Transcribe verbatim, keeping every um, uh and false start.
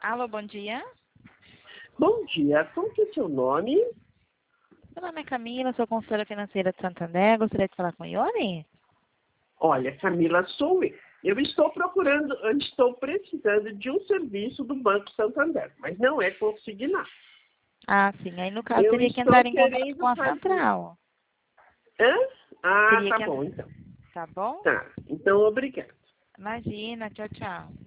Alô, bom dia. Bom dia, qual que é o seu nome? Meu nome é Camila, sou consultora financeira de Santander. Gostaria de falar com o Ione? Olha, Camila, sou eu. Eu estou procurando, eu estou precisando de um serviço do Banco Santander, mas não é consignado. Ah, sim. Aí, no caso, Eu teria que estou entrar em contato com querendo a fazer... central. Hã? Ah, Teria tá que bom, entrar. então. Tá bom? Tá, então obrigado. Imagina. Tchau, tchau.